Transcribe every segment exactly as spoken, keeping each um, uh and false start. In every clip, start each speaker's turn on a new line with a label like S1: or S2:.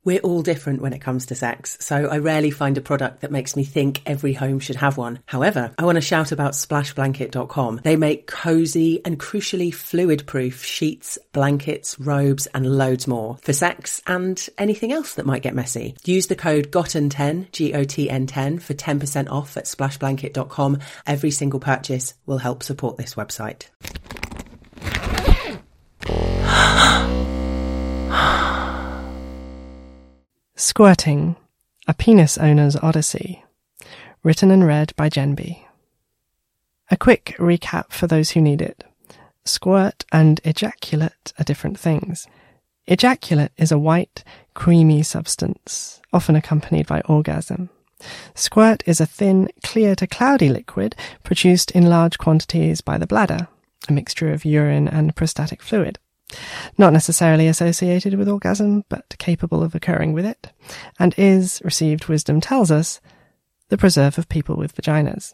S1: We're all different when it comes to sex, so I rarely find a product that makes me think every home should have one. However, I want to shout about splash blanket dot com. They make cosy and crucially fluid-proof sheets, blankets, robes and loads more for sex and anything else that might get messy. Use the code gotten ten, G O T N ten, for ten percent off at splash blanket dot com. Every single purchase will help support this website.
S2: Squirting, A Penis Owner's Odyssey, written and read by Genby. A quick recap for those who need it. Squirt and ejaculate are different things. Ejaculate is a white, creamy substance, often accompanied by orgasm. Squirt is a thin, clear to cloudy liquid produced in large quantities by the bladder, a mixture of urine and prostatic fluid. Not necessarily associated with orgasm, but capable of occurring with it, and is, received wisdom tells us, the preserve of people with vaginas.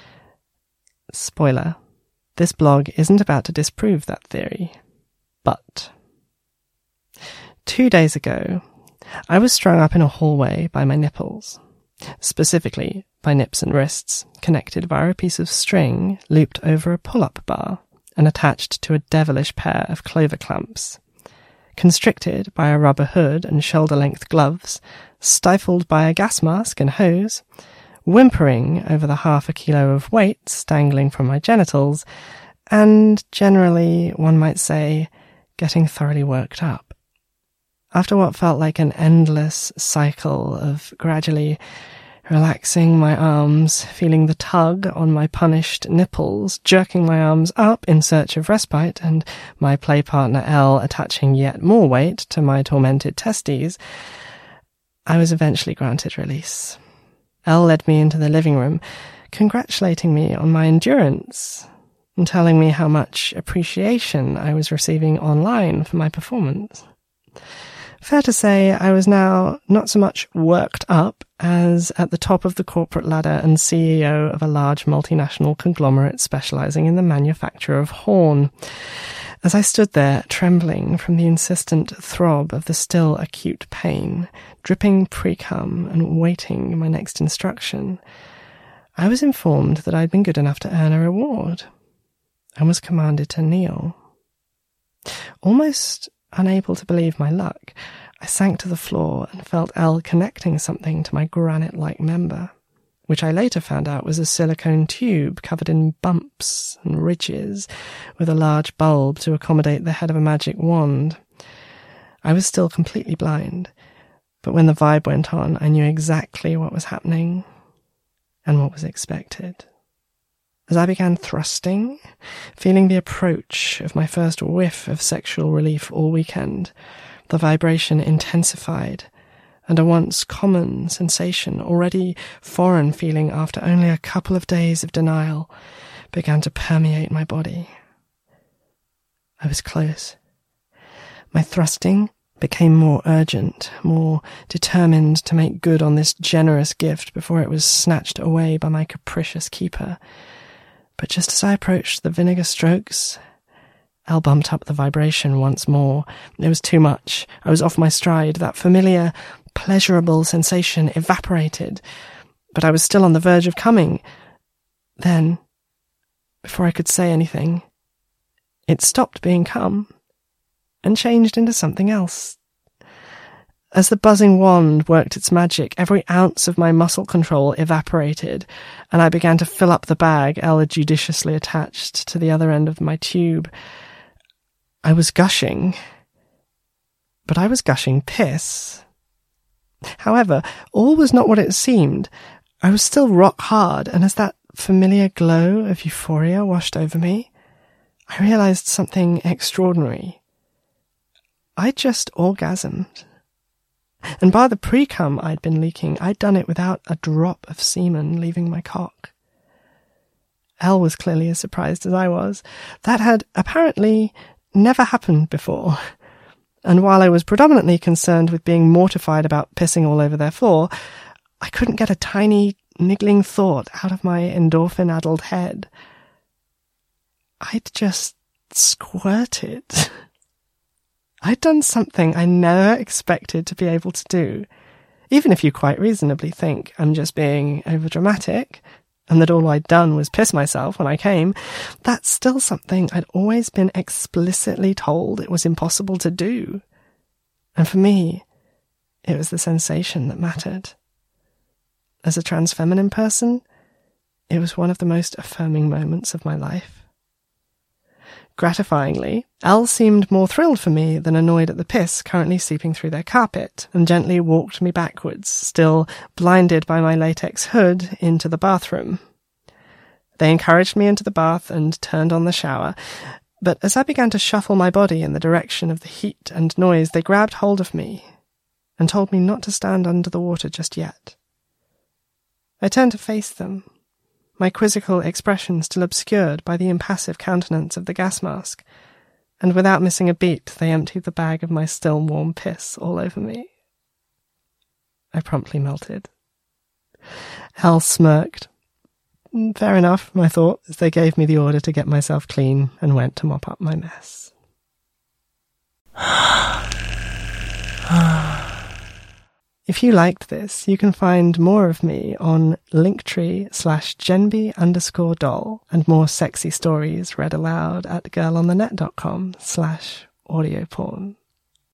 S2: Spoiler, this blog isn't about to disprove that theory, but... Two days ago, I was strung up in a hallway by my nipples, specifically by nips and wrists, connected via a piece of string looped over a pull-up bar and attached to a devilish pair of clover clamps, constricted by a rubber hood and shoulder-length gloves, stifled by a gas mask and hose, whimpering over the half a kilo of weights dangling from my genitals, and generally, one might say, getting thoroughly worked up. After what felt like an endless cycle of gradually relaxing my arms, feeling the tug on my punished nipples, jerking my arms up in search of respite, and my play partner Elle attaching yet more weight to my tormented testes, I was eventually granted release. Elle led me into the living room, congratulating me on my endurance, and telling me how much appreciation I was receiving online for my performance. Fair to say, I was now not so much worked up as at the top of the corporate ladder and C E O of a large multinational conglomerate specializing in the manufacture of horn. As I stood there, trembling from the insistent throb of the still acute pain, dripping pre-cum and waiting my next instruction, I was informed that I'd been good enough to earn a reward, and was commanded to kneel. Almost unable to believe my luck, I sank to the floor and felt Elle connecting something to my granite-like member, which I later found out was a silicone tube covered in bumps and ridges, with a large bulb to accommodate the head of a magic wand. I was still completely blind, but when the vibe went on, I knew exactly what was happening and what was expected. As I began thrusting, feeling the approach of my first whiff of sexual relief all weekend, the vibration intensified, and a once common sensation, already foreign feeling after only a couple of days of denial, began to permeate my body. I was close. My thrusting became more urgent, more determined to make good on this generous gift before it was snatched away by my capricious keeper. But just as I approached the vinegar strokes, Elle bumped up the vibration once more. It was too much. I was off my stride. That familiar, pleasurable sensation evaporated, but I was still on the verge of coming. Then, before I could say anything, it stopped being cum and changed into something else. As the buzzing wand worked its magic, every ounce of my muscle control evaporated, and I began to fill up the bag Elle had judiciously attached to the other end of my tube. I was gushing, but I was gushing piss. However, all was not what it seemed. I was still rock hard, and as that familiar glow of euphoria washed over me, I realized something extraordinary. I just orgasmed. And by the pre-cum I'd been leaking, I'd done it without a drop of semen leaving my cock. Elle was clearly as surprised as I was. That had apparently never happened before. And while I was predominantly concerned with being mortified about pissing all over their floor, I couldn't get a tiny, niggling thought out of my endorphin-addled head. I'd just squirted. I'd done something I never expected to be able to do. Even if you quite reasonably think I'm just being overdramatic, and that all I'd done was piss myself when I came, that's still something I'd always been explicitly told it was impossible to do. And for me, it was the sensation that mattered. As a trans feminine person, it was one of the most affirming moments of my life. Gratifyingly, Elle seemed more thrilled for me than annoyed at the piss currently seeping through their carpet, and gently walked me backwards, still blinded by my latex hood, into the bathroom. They encouraged me into the bath and turned on the shower, but as I began to shuffle my body in the direction of the heat and noise, they grabbed hold of me and told me not to stand under the water just yet. I turned to face them, my quizzical expression still obscured by the impassive countenance of the gas mask, and without missing a beat they emptied the bag of my still warm piss all over me. I promptly melted. Elle smirked. Fair enough, I thought, as they gave me the order to get myself clean and went to mop up my mess. If you liked this, you can find more of me on linktree slash genby underscore doll and more sexy stories read aloud at girlonthenet.com slash audio porn.